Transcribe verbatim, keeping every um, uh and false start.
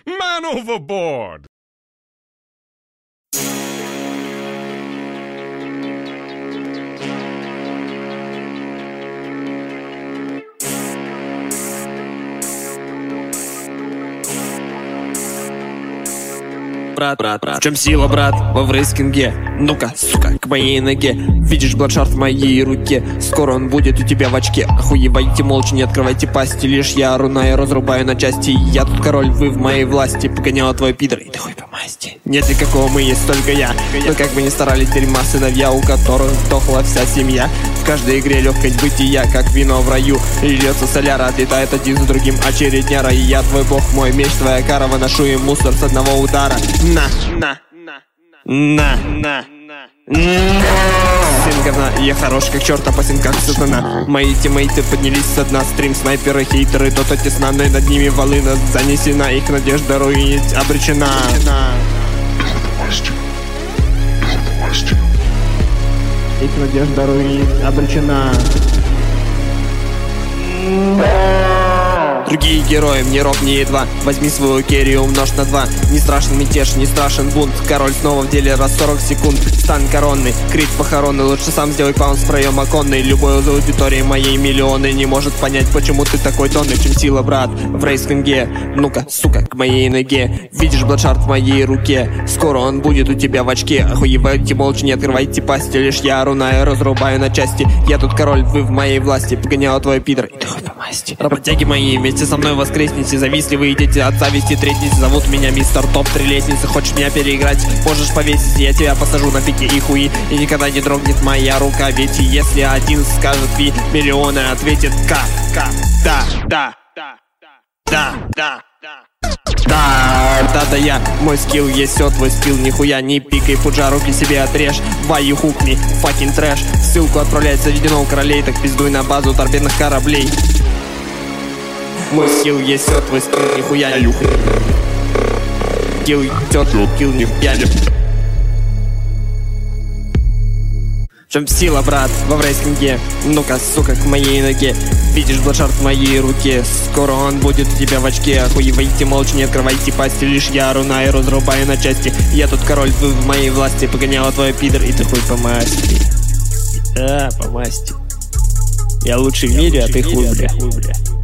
Man overboard! Брат, брат, брат, в чем сила, брат? Во врейскинге. Ну-ка, сука, к моей ноге. Видишь бладшард в моей руке. Скоро он будет у тебя в очке. Охуевайте молча, не открывайте пасти. Лишь я рунаю, разрубаю на части. Я тут король, вы в моей власти. Погоняла твой пидор, и ты хуй по масти. Нет никакого мы, есть только я. Но как бы ни старались дерьма сыновья, у которых сдохла вся семья. В каждой игре легкость бытия, как вино в раю. Льется соляра, отлетает один за другим очередняра. И я твой бог, мой меч, твоя кара. Выношу им мусор с одного удара. На, на, на, на, на, на. Сын говна, я хорош как черт, опасен как сатана. Мои тиммейты поднялись со дна. Стрим, снайперы, хейтеры, дота тесна. Но и над ними волына занесена. Их надежда руинить обречена. Их надежда руинить обречена. Другие герои, мне роб не едва. Возьми свою керри, умножь на два. Не страшен мятеж, не страшен бунт. Король снова в деле, раз сорок секунд. Стан коронный, крит похоронный. Лучше сам сделай паунс в проем оконный. Любой из аудитории моей миллионы не может понять, почему ты такой тонный. Чем сила, брат, в рейскинге. Ну-ка, сука, к моей ноге. Видишь бладшард в моей руке. Скоро он будет у тебя в очке. Охуевайте молча, не открывайте пасти. Лишь я рунаю, разрубаю на части. Я тут король, вы в моей власти. Погоняла твой пидор, и ты хуй по масти. Работяги мои, вместе со мной воскресните. Завистливые дети от зависти третьите. Зовут меня мистер Топ, три лестницы. Хочешь меня переиграть, можешь повесить. Я тебя посажу на пике и хуи. И никогда не дрогнет моя рука. Ведь если один скажет ви, миллионы ответит К, К, да, да, да, да, да, да. Да, да, да, я, мой скилл есть все, твой скилл нихуя не пикай, пуджа, руки себе отрежь. Why you hook me, fucking трэш. Ссылку отправляет заведенного королей, так пиздуй на базу торпедных кораблей. Мой скилл есть все, твой скилл нихуя не пикай. Скилл тёт, скилл нихуя не пикай. В чем сила, брат, во врейскинге. Ну-ка, сука, к моей ноге. Видишь бладшард в моей руке. Скоро он будет у тебя в очке. Охуевайте молча, не открывайте пасти. Лишь я рунаю, разрубаю на части. Я тут король, вы в моей власти. Погоняла твой пидор, и ты хуй по масти. Да, по масти. Я лучший в мире, а ты хуй, бля.